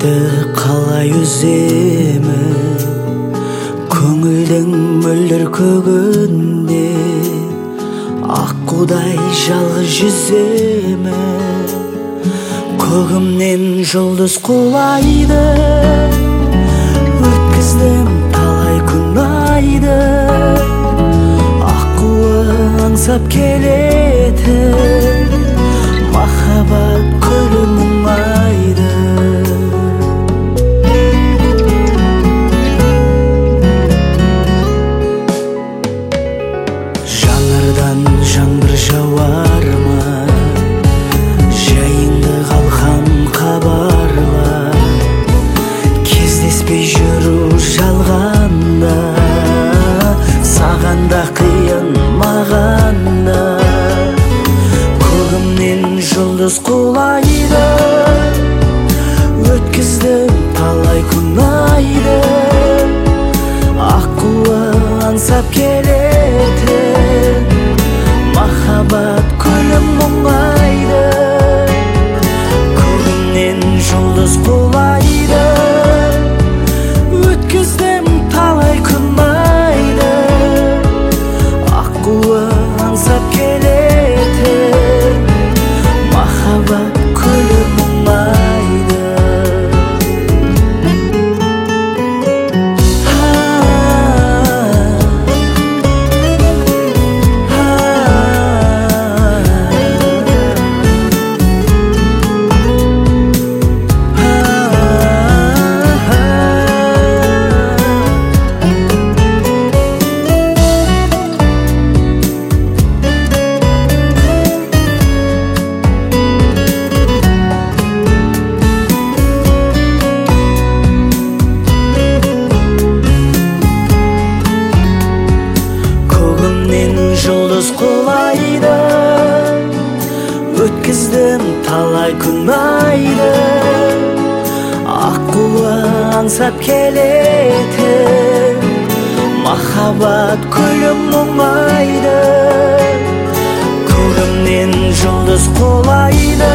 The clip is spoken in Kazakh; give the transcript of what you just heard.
жүректі қалай үземін, көңілдің мөлдір көгінде аққудай жалғыз жүземін. Көгімнен жұлдыз құлайды, өткіздім талай күн айды, аққуы аңсап келетін махаббат көлі мұңайды. Жаңырдан жаңбыр жауар ма, жайыңды қалқам хабарла, кездеспей жүру жалғанда, саған да қиын маған да. Көгімнен жұлдыз құлайды, өткіздім талай күн айды, аққуы аңсап келетін махаббат күлім мұңайды. Көгімнен жұлдыз құлайды, өткіздім талай күн айды, аққуы аңсап келетін махаббат күлім мұңайды. Жұлдыз құлайды, өткіздім талай күн айды, аққуы аңсап келетін махаббат күлім мұңайды. Көгімнен жұлдыз құлайды,